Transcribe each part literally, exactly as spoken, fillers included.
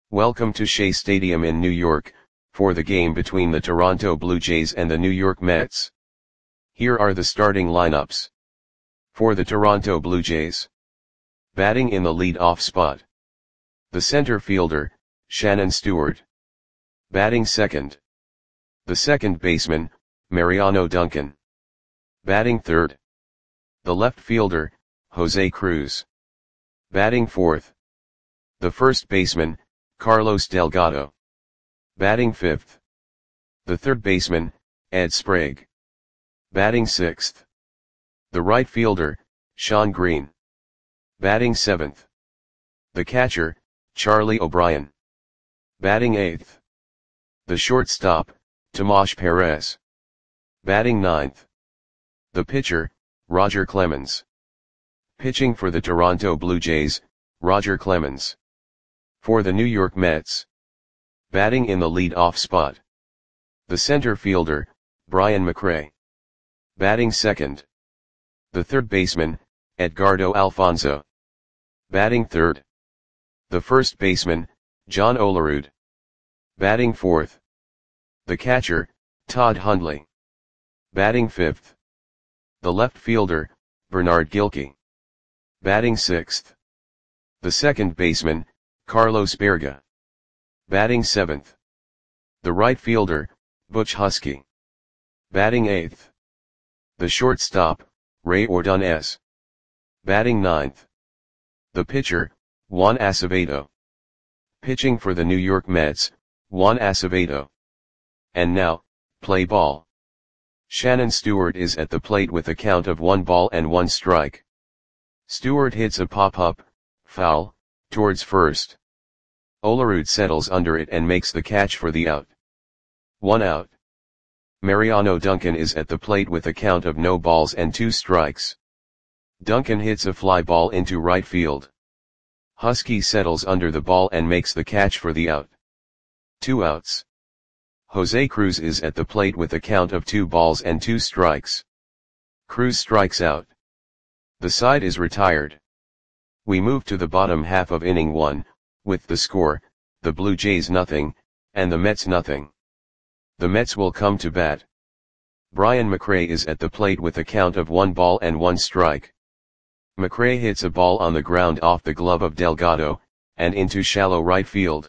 Welcome to Shea Stadium in New York, for the game between the Toronto Blue Jays and the New York Mets. Here are the starting lineups. For the Toronto Blue Jays. Batting in the lead-off spot. The center fielder, Shannon Stewart. Batting second. The second baseman, Mariano Duncan. Batting third. The left fielder, Jose Cruz. Batting fourth. The first baseman, Carlos Delgado. Batting fifth. The third baseman, Ed Sprague. Batting sixth. The right fielder, Shawn Green. Batting seventh. The catcher, Charlie O'Brien. Batting eighth. The shortstop, Tomas Perez. Batting ninth. The pitcher, Roger Clemens. Pitching for the Toronto Blue Jays, Roger Clemens. For the New York Mets. Batting in the lead-off spot. The center fielder, Brian McRae. Batting second. The third baseman, Edgardo Alfonzo. Batting third. The first baseman, John Olerud. Batting fourth. The catcher, Todd Hundley. Batting fifth. The left fielder, Bernard Gilkey. Batting sixth. The second baseman, Carlos Berga. Batting seventh. The right fielder, Butch Husky. Batting eighth. The shortstop, Ray Ordonez. Batting ninth. The pitcher, Juan Acevedo. Pitching for the New York Mets, Juan Acevedo. And now, play ball. Shannon Stewart is at the plate with a count of one ball and one strike. Stewart hits a pop-up, foul, towards first. Olerud settles under it and makes the catch for the out. One out. Mariano Duncan is at the plate with a count of no balls and two strikes. Duncan hits a fly ball into right field. Husky settles under the ball and makes the catch for the out. Two outs. Jose Cruz is at the plate with a count of two balls and two strikes. Cruz strikes out. The side is retired. We move to the bottom half of inning one, with the score, the Blue Jays nothing, and the Mets nothing. The Mets will come to bat. Brian McRae is at the plate with a count of one ball and one strike. McRae hits a ball on the ground off the glove of Delgado, and into shallow right field.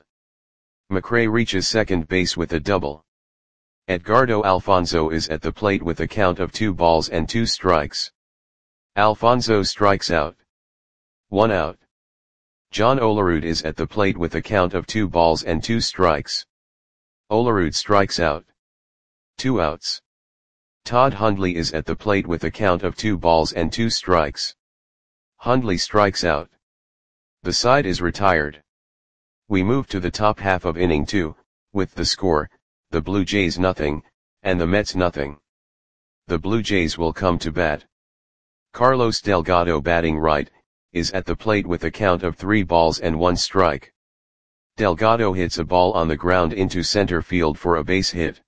McRae reaches second base with a double. Edgardo Alfonzo is at the plate with a count of two balls and two strikes. Alfonzo strikes out. One out. John Olerud is at the plate with a count of two balls and two strikes. Olerud strikes out. Two outs. Todd Hundley is at the plate with a count of two balls and two strikes. Hundley strikes out. The side is retired. We move to the top half of inning two, with the score, the Blue Jays nothing, and the Mets nothing. The Blue Jays will come to bat. Carlos Delgado, batting right, is at the plate with a count of three balls and one strike. Delgado hits a ball on the ground into center field for a base hit.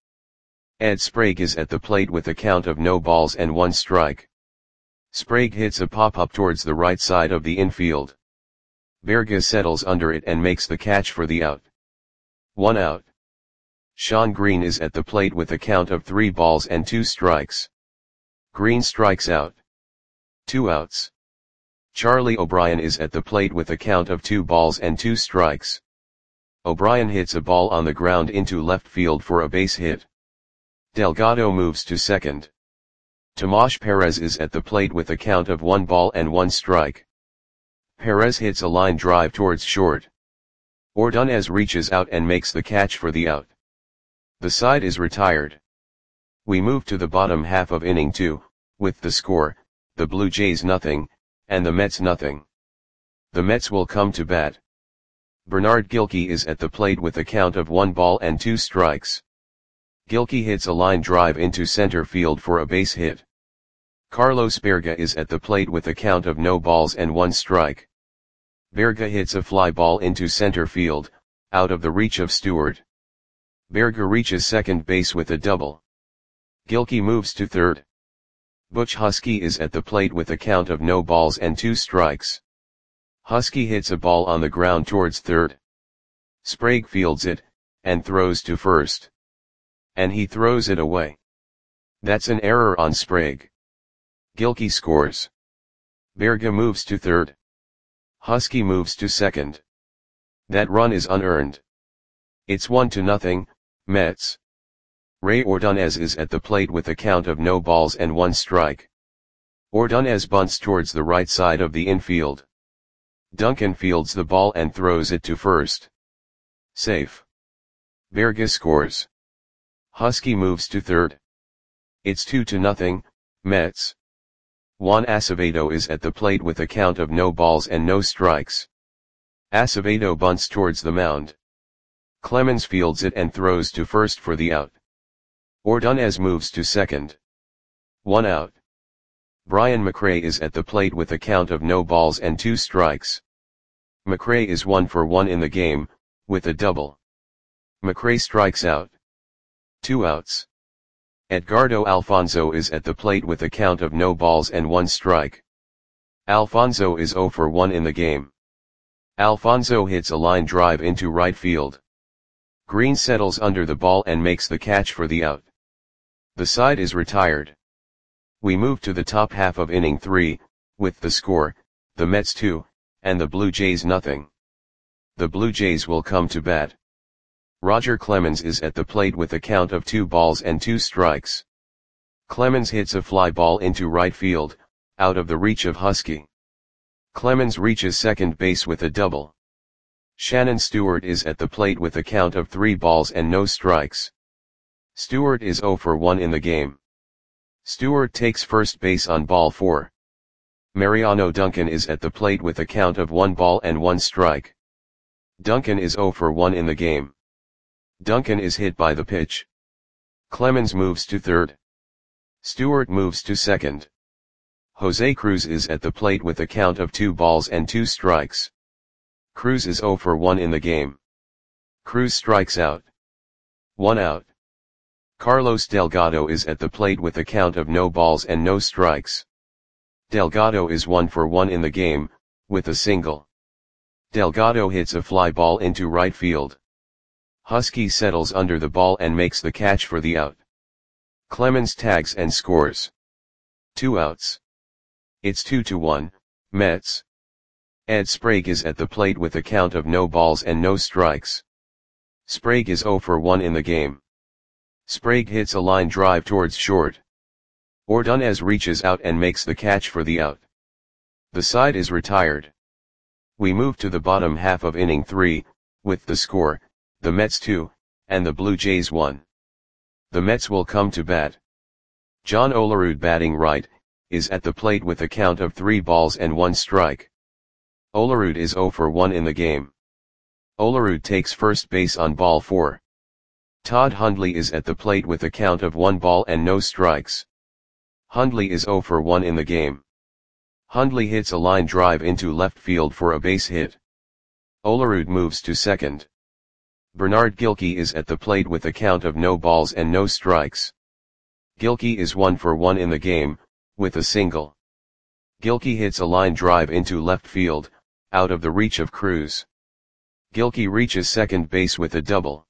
Ed Sprague is at the plate with a count of no balls and one strike. Sprague hits a pop-up towards the right side of the infield. Berga settles under it and makes the catch for the out. One out. Shawn Green is at the plate with a count of three balls and two strikes. Green strikes out. Two outs. Charlie O'Brien is at the plate with a count of two balls and two strikes. O'Brien hits a ball on the ground into left field for a base hit. Delgado moves to second. Tomas Perez is at the plate with a count of one ball and one strike. Perez hits a line drive towards short. Ordonez reaches out and makes the catch for the out. The side is retired. We move to the bottom half of inning two, with the score, the Blue Jays nothing, and the Mets nothing. The Mets will come to bat. Bernard Gilkey is at the plate with a count of one ball and two strikes. Gilkey hits a line drive into center field for a base hit. Carlos Berga is at the plate with a count of no balls and one strike. Berga hits a fly ball into center field, out of the reach of Stewart. Berga reaches second base with a double. Gilkey moves to third. Butch Husky is at the plate with a count of no balls and two strikes. Husky hits a ball on the ground towards third. Sprague fields it, and throws to first. And he throws it away. That's an error on Sprague. Gilkey scores. Berge moves to third. Husky moves to second. That run is unearned. It's one to nothing, Mets. Ray Ordonez is at the plate with a count of no balls and one strike. Ordonez bunts towards the right side of the infield. Duncan fields the ball and throws it to first. Safe. Berge scores. Husky moves to third. It's two to nothing, Mets. Juan Acevedo is at the plate with a count of no balls and no strikes. Acevedo bunts towards the mound. Clemens fields it and throws to first for the out. Ordonez moves to second. One out. Brian McRae is at the plate with a count of no balls and two strikes. McRae is one for one in the game, with a double. McRae strikes out. Two outs. Edgardo Alfonzo is at the plate with a count of no balls and one strike. Alfonzo is zero for one in the game. Alfonzo hits a line drive into right field. Green settles under the ball and makes the catch for the out. The side is retired. We move to the top half of inning three, with the score, the Mets two, and the Blue Jays nothing. The Blue Jays will come to bat. Roger Clemens is at the plate with a count of two balls and two strikes. Clemens hits a fly ball into right field, out of the reach of Husky. Clemens reaches second base with a double. Shannon Stewart is at the plate with a count of three balls and no strikes. Stewart is zero for one in the game. Stewart takes first base on ball four. Mariano Duncan is at the plate with a count of one ball and one strike. Duncan is zero for one in the game. Duncan is hit by the pitch. Clemens moves to third. Stewart moves to second. Jose Cruz is at the plate with a count of two balls and two strikes. Cruz is zero for one in the game. Cruz strikes out. One out. Carlos Delgado is at the plate with a count of no balls and no strikes. Delgado is one for one in the game, with a single. Delgado hits a fly ball into right field. Husky settles under the ball and makes the catch for the out. Clemens tags and scores. Two outs. It's two to one, Mets. Ed Sprague is at the plate with a count of no balls and no strikes. Sprague is zero for one in the game. Sprague hits a line drive towards short. Ordonez reaches out and makes the catch for the out. The side is retired. We move to the bottom half of inning three, with the score, the Mets two, and the Blue Jays one. The Mets will come to bat. John Olerud batting right, is at the plate with a count of three balls and one strike. Olerud is zero for one in the game. Olerud takes first base on ball four. Todd Hundley is at the plate with a count of one ball and no strikes. Hundley is zero for one in the game. Hundley hits a line drive into left field for a base hit. Olerud moves to second. Bernard Gilkey is at the plate with a count of no balls and no strikes. Gilkey is one for one in the game, with a single. Gilkey hits a line drive into left field, out of the reach of Cruz. Gilkey reaches second base with a double.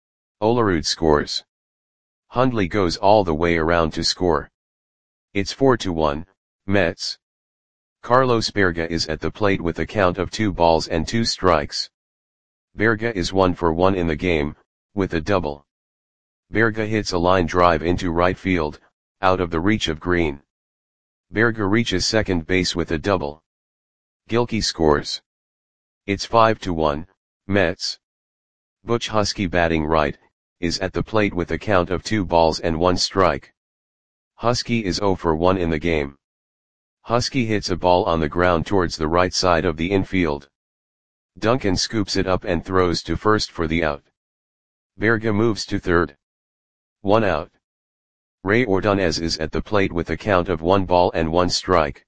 Olerud scores. Hundley goes all the way around to score. It's four to one, Mets. Carlos Berga is at the plate with a count of two balls and two strikes. Berga is one for one in the game, with a double. Berga hits a line drive into right field, out of the reach of Green. Berga reaches second base with a double. Gilkey scores. It's five to one, Mets. Butch Husky batting right, is at the plate with a count of two balls and one strike. Husky is zero for one in the game. Husky hits a ball on the ground towards the right side of the infield. Duncan scoops it up and throws to first for the out. Berga moves to third. One out. Ray Ordonez is at the plate with a count of one ball and one strike.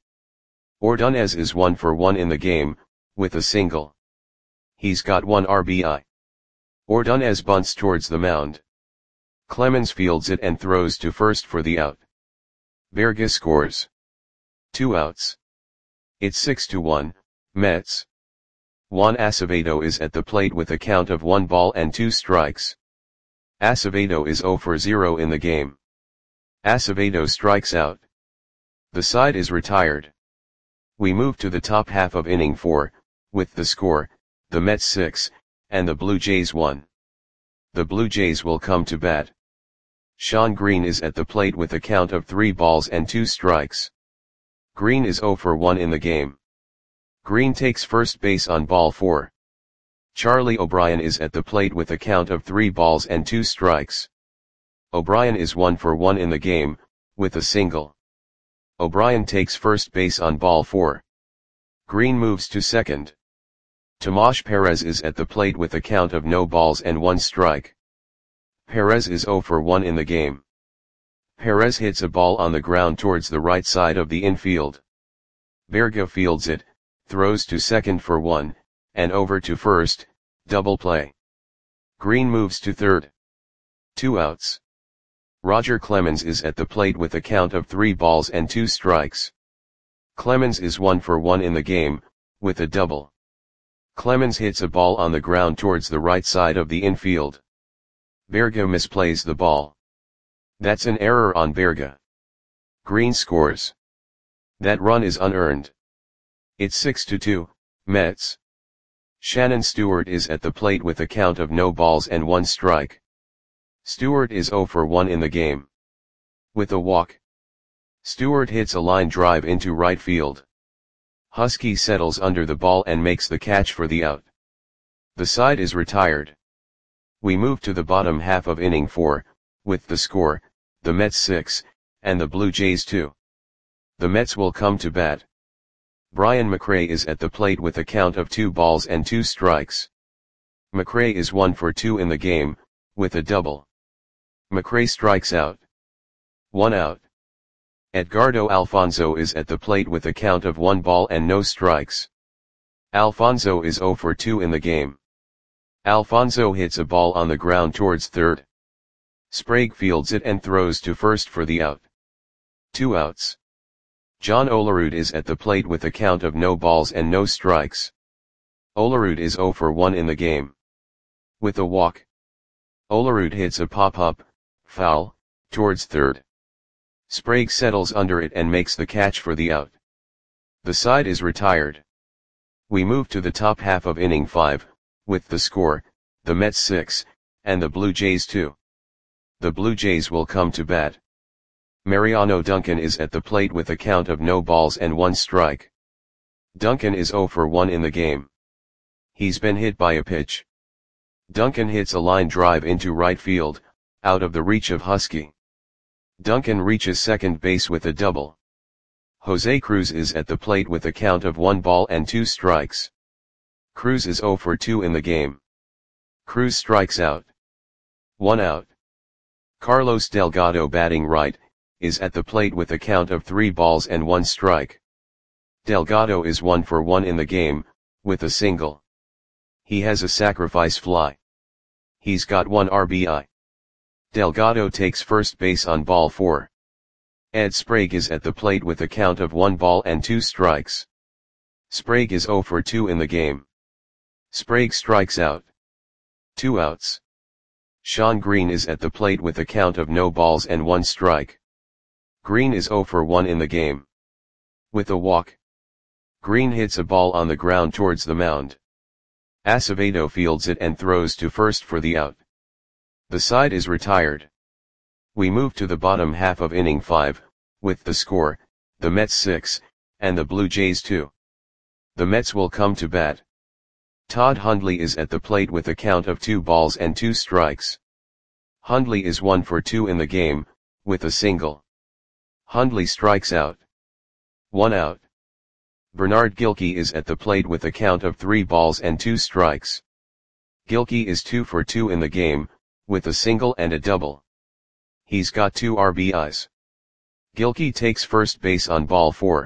Ordonez is one for one in the game, with a single. He's got one R B I. Ordonez bunts towards the mound. Clemens fields it and throws to first for the out. Berga scores. Two outs. It's six to one, Mets. Juan Acevedo is at the plate with a count of one ball and two strikes. Acevedo is zero for zero in the game. Acevedo strikes out. The side is retired. We move to the top half of inning four, with the score, the Mets six, and the Blue Jays one. The Blue Jays will come to bat. Shawn Green is at the plate with a count of three balls and two strikes. Green is zero for one in the game. Green takes first base on ball four. Charlie O'Brien is at the plate with a count of three balls and two strikes. O'Brien is one for one in the game, with a single. O'Brien takes first base on ball four. Green moves to second. Tomas Perez is at the plate with a count of no balls and one strike. Perez is zero for one in the game. Perez hits a ball on the ground towards the right side of the infield. Berga fields it, throws to second for one, and over to first, double play. Green moves to third. Two outs. Roger Clemens is at the plate with a count of three balls and two strikes. Clemens is one for one in the game, with a double. Clemens hits a ball on the ground towards the right side of the infield. Berga misplays the ball. That's an error on Berga. Green scores. That run is unearned. It's six to two, Mets. Shannon Stewart is at the plate with a count of no balls and one strike. Stewart is zero for one in the game. With a walk. Stewart hits a line drive into right field. Husky settles under the ball and makes the catch for the out. The side is retired. We move to the bottom half of inning four, with the score, the Mets six, and the Blue Jays two. The Mets will come to bat. Brian McRae is at the plate with a count of two balls and two strikes. McRae is one for two in the game, with a double. McRae strikes out. One out. Edgardo Alfonzo is at the plate with a count of one ball and no strikes. Alfonzo is zero for two in the game. Alfonzo hits a ball on the ground towards third. Sprague fields it and throws to first for the out. Two outs. John Olerud is at the plate with a count of no balls and no strikes. Olerud is zero for one in the game. With a walk. Olerud hits a pop-up, foul, towards third. Sprague settles under it and makes the catch for the out. The side is retired. We move to the top half of inning five, with the score, the Mets six, and the Blue Jays two. The Blue Jays will come to bat. Mariano Duncan is at the plate with a count of no balls and one strike. Duncan is zero for one in the game. He's been hit by a pitch. Duncan hits a line drive into right field, out of the reach of Husky. Duncan reaches second base with a double. Jose Cruz is at the plate with a count of one ball and two strikes. Cruz is zero for two in the game. Cruz strikes out. One out. Carlos Delgado, batting right, is at the plate with a count of three balls and one strike. Delgado is one for one in the game, with a single. He has a sacrifice fly. He's got one R B I. Delgado takes first base on ball four. Ed Sprague is at the plate with a count of one ball and two strikes. Sprague is zero for two in the game. Sprague strikes out. Two outs. Shawn Green is at the plate with a count of no balls and one strike. Green is zero for one in the game. With a walk. Green hits a ball on the ground towards the mound. Acevedo fields it and throws to first for the out. The side is retired. We move to the bottom half of inning five, with the score, the Mets six, and the Blue Jays two. The Mets will come to bat. Todd Hundley is at the plate with a count of two balls and two strikes. Hundley is one for two in the game, with a single. Hundley strikes out. One out. Bernard Gilkey is at the plate with a count of three balls and two strikes. Gilkey is two for two in the game, with a single and a double. He's got two R B Is. Gilkey takes first base on ball four.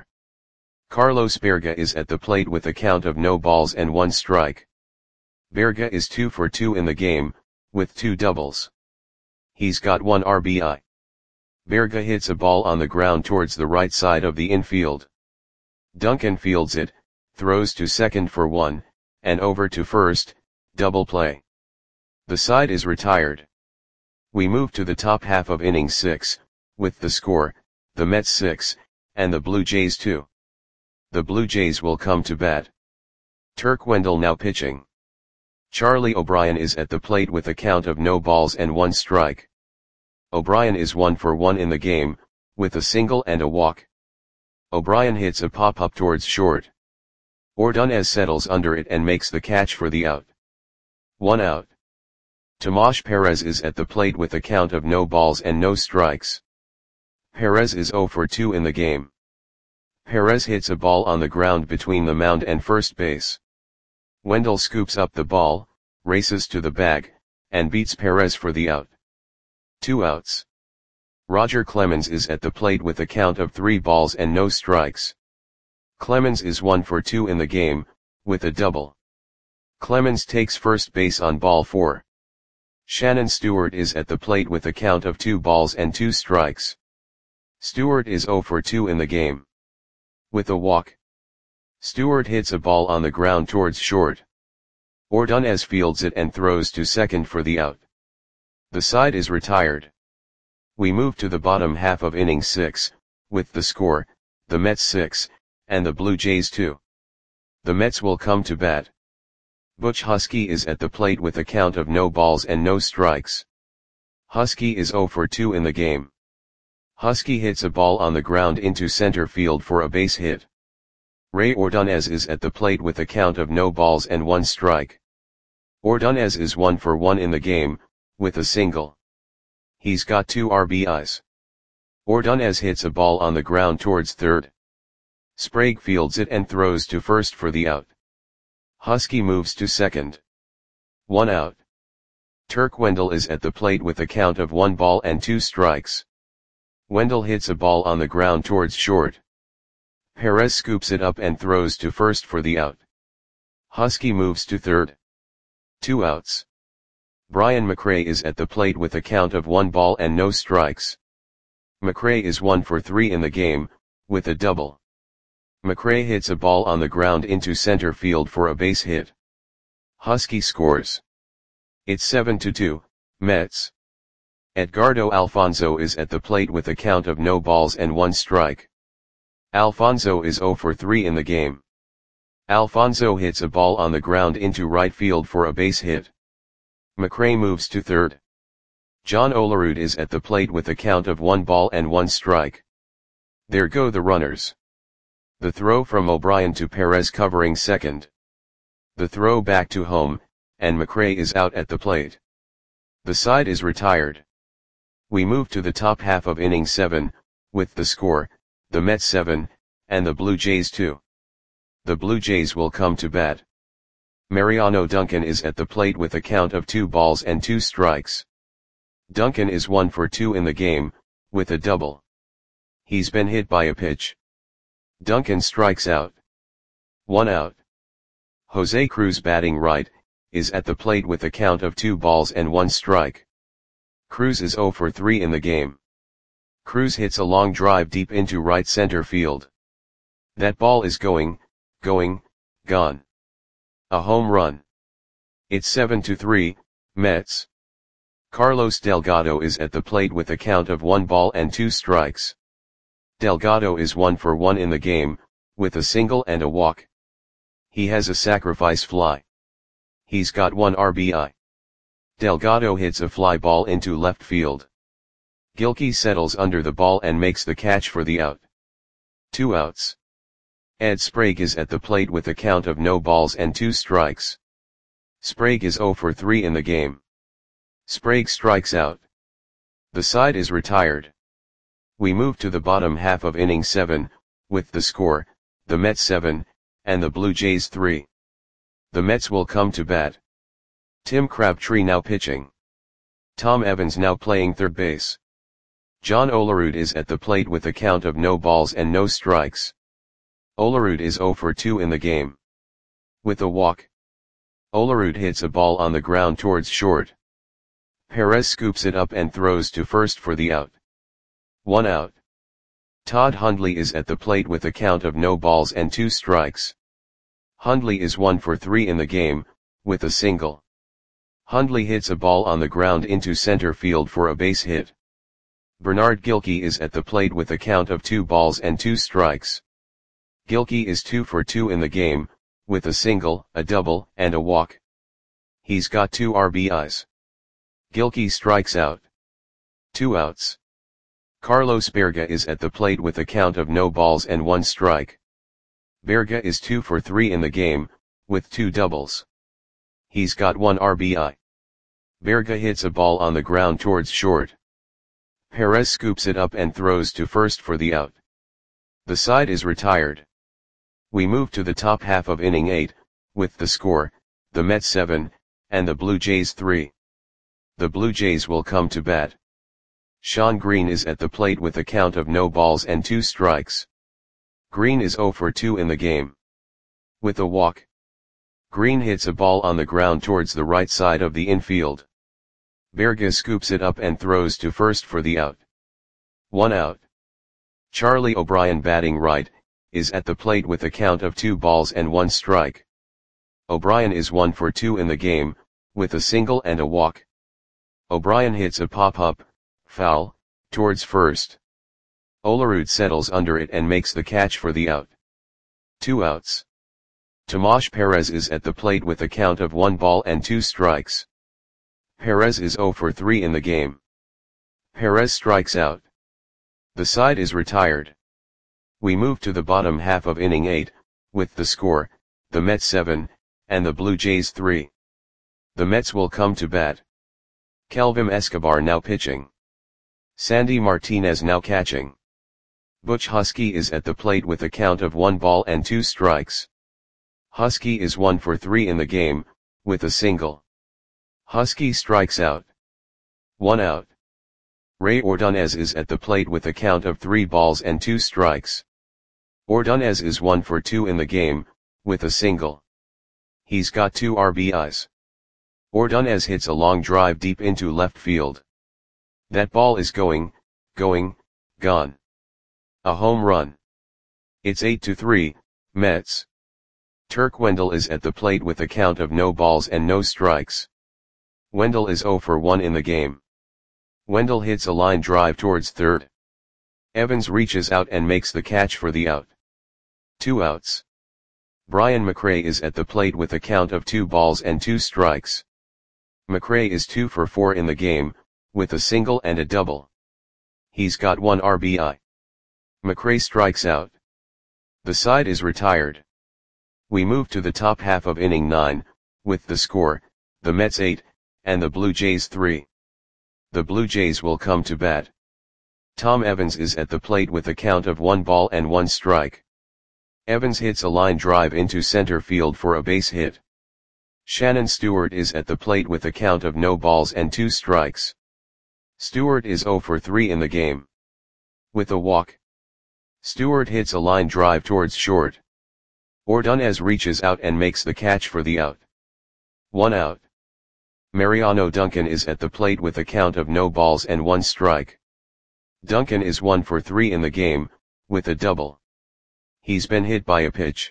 Carlos Berga is at the plate with a count of no balls and one strike. Berga is two for two in the game, with two doubles. He's got one R B I. Berga hits a ball on the ground towards the right side of the infield. Duncan fields it, throws to second for one, and over to first, double play. The side is retired. We move to the top half of inning six, with the score, the Mets six, and the Blue Jays two. The Blue Jays will come to bat. Turk Wendell now pitching. Charlie O'Brien is at the plate with a count of no balls and one strike. O'Brien is one for one in the game, with a single and a walk. O'Brien hits a pop-up towards short. Ordonez settles under it and makes the catch for the out. One out. Tomas Perez is at the plate with a count of no balls and no strikes. Perez is zero for two in the game. Perez hits a ball on the ground between the mound and first base. Wendell scoops up the ball, races to the bag, and beats Perez for the out. Two outs. Roger Clemens is at the plate with a count of three balls and no strikes. Clemens is one for two in the game, with a double. Clemens takes first base on ball four. Shannon Stewart is at the plate with a count of two balls and two strikes. Stewart is zero for two in the game. With a walk. Stewart hits a ball on the ground towards short. Ordonez fields it and throws to second for the out. The side is retired. We move to the bottom half of inning six, with the score, the Mets six, and the Blue Jays two. The Mets will come to bat. Butch Husky is at the plate with a count of no balls and no strikes. Husky is zero for two in the game. Husky hits a ball on the ground into center field for a base hit. Ray Ordonez is at the plate with a count of no balls and one strike. Ordonez is one for one in the game, with a single. He's got two R B Is. Ordonez hits a ball on the ground towards third. Sprague fields it and throws to first for the out. Husky moves to second. One out. Turk Wendell is at the plate with a count of one ball and two strikes. Wendell hits a ball on the ground towards short. Perez scoops it up and throws to first for the out. Husky moves to third. Two outs. Brian McRae is at the plate with a count of one ball and no strikes. McRae is one for three in the game, with a double. McRae hits a ball on the ground into center field for a base hit. Husky scores. It's seven to two, Mets. Edgardo Alfonzo is at the plate with a count of no balls and one strike. Alfonzo is zero for three in the game. Alfonzo hits a ball on the ground into right field for a base hit. McRae moves to third. John Olerud is at the plate with a count of one ball and one strike. There go the runners. The throw from O'Brien to Perez covering second. The throw back to home, and McRae is out at the plate. The side is retired. We move to the top half of inning seven, with the score, the Mets seven, and the Blue Jays two. The Blue Jays will come to bat. Mariano Duncan is at the plate with a count of two balls and two strikes. Duncan is one for two in the game, with a double. He's been hit by a pitch. Duncan strikes out. One out. Jose Cruz, batting right, is at the plate with a count of two balls and one strike. Cruz is zero for three in the game. Cruz hits a long drive deep into right center field. That ball is going, going, gone. A home run. It's seven to three, Mets. Carlos Delgado is at the plate with a count of one ball and two strikes. Delgado is one for one in the game, with a single and a walk. He has a sacrifice fly. He's got one R B I. Delgado hits a fly ball into left field. Gilkey settles under the ball and makes the catch for the out. Two outs. Ed Sprague is at the plate with a count of no balls and two strikes. Sprague is zero for three in the game. Sprague strikes out. The side is retired. We move to the bottom half of inning seven, with the score, the Mets seven, and the Blue Jays three. The Mets will come to bat. Tim Crabtree now pitching. Tom Evans now playing third base. John Olerud is at the plate with a count of no balls and no strikes. Olerud is zero for two in the game. With a walk. Olerud hits a ball on the ground towards short. Perez scoops it up and throws to first for the out. One out. Todd Hundley is at the plate with a count of no balls and two strikes. Hundley is one for three in the game, with a single. Hundley hits a ball on the ground into center field for a base hit. Bernard Gilkey is at the plate with a count of two balls and two strikes. Gilkey is two for two in the game, with a single, a double, and a walk. He's got two R B Is. Gilkey strikes out. Two outs. Carlos Berga is at the plate with a count of no balls and one strike. Berga is two for three in the game, with two doubles. He's got one R B I. Berga hits a ball on the ground towards short. Perez scoops it up and throws to first for the out. The side is retired. We move to the top half of inning eight, with the score, the Mets seven, and the Blue Jays three. The Blue Jays will come to bat. Shawn Green is at the plate with a count of no balls and two strikes. Green is zero for two in the game. With a walk. Green hits a ball on the ground towards the right side of the infield. Berga scoops it up and throws to first for the out. One out. Charlie O'Brien, batting right, is at the plate with a count of two balls and one strike. O'Brien is one for two in the game, with a single and a walk. O'Brien hits a pop-up, foul, towards first. Olerud settles under it and makes the catch for the out. Two outs. Tomas Perez is at the plate with a count of one ball and two strikes. Perez is zero for three in the game. Perez strikes out. The side is retired. We move to the bottom half of inning eight, with the score, the Mets seven, and the Blue Jays three. The Mets will come to bat. Kelvin Escobar now pitching. Sandy Martinez now catching. Butch Husky is at the plate with a count of one ball and two strikes. Husky is one for three in the game, with a single. Husky strikes out. One out. Ray Ordonez is at the plate with a count of three balls and two strikes. Ordonez is one for two in the game, with a single. He's got two R B Is. Ordonez hits a long drive deep into left field. That ball is going, going, gone. A home run. It's eight to three, Mets. Turk Wendell is at the plate with a count of no balls and no strikes. Wendell is zero for one in the game. Wendell hits a line drive towards third. Evans reaches out and makes the catch for the out. Two outs. Brian McRae is at the plate with a count of two balls and two strikes. McRae is two for four in the game, with a single and a double. He's got one R B I. McRae strikes out. The side is retired. We move to the top half of inning nine, with the score, the Mets eight, and the Blue Jays three. The Blue Jays will come to bat. Tom Evans is at the plate with a count of one ball and one strike. Evans hits a line drive into center field for a base hit. Shannon Stewart is at the plate with a count of no balls and two strikes. Stewart is zero for three in the game. With a walk. Stewart hits a line drive towards short. Ordonez reaches out and makes the catch for the out. One out. Mariano Duncan is at the plate with a count of no balls and one strike. Duncan is one for three in the game, with a double. He's been hit by a pitch.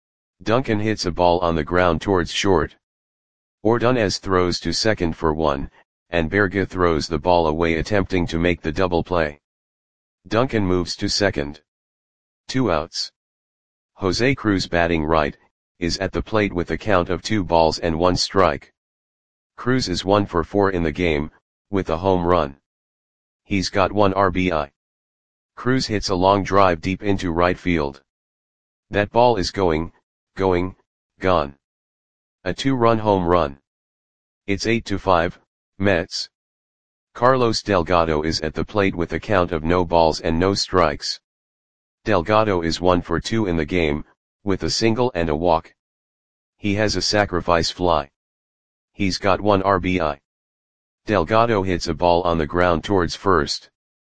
Duncan hits a ball on the ground towards short. Ordonez throws to second for one, and Berga throws the ball away attempting to make the double play. Duncan moves to second. Two outs. Jose Cruz, batting right, is at the plate with a count of two balls and one strike. Cruz is one for four in the game, with a home run. He's got one R B I. Cruz hits a long drive deep into right field. That ball is going, going, gone. A two-run home run. It's eight to five, Mets. Carlos Delgado is at the plate with a count of no balls and no strikes. Delgado is one for two in the game, with a single and a walk. He has a sacrifice fly. He's got one R B I. Delgado hits a ball on the ground towards first.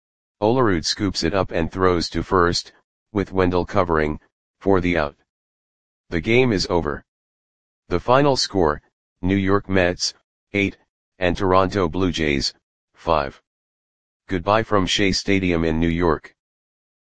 Olerud scoops it up and throws to first, with Wendell covering, for the out. The game is over. The final score, New York Mets, eight, and Toronto Blue Jays, five. Goodbye from Shea Stadium in New York.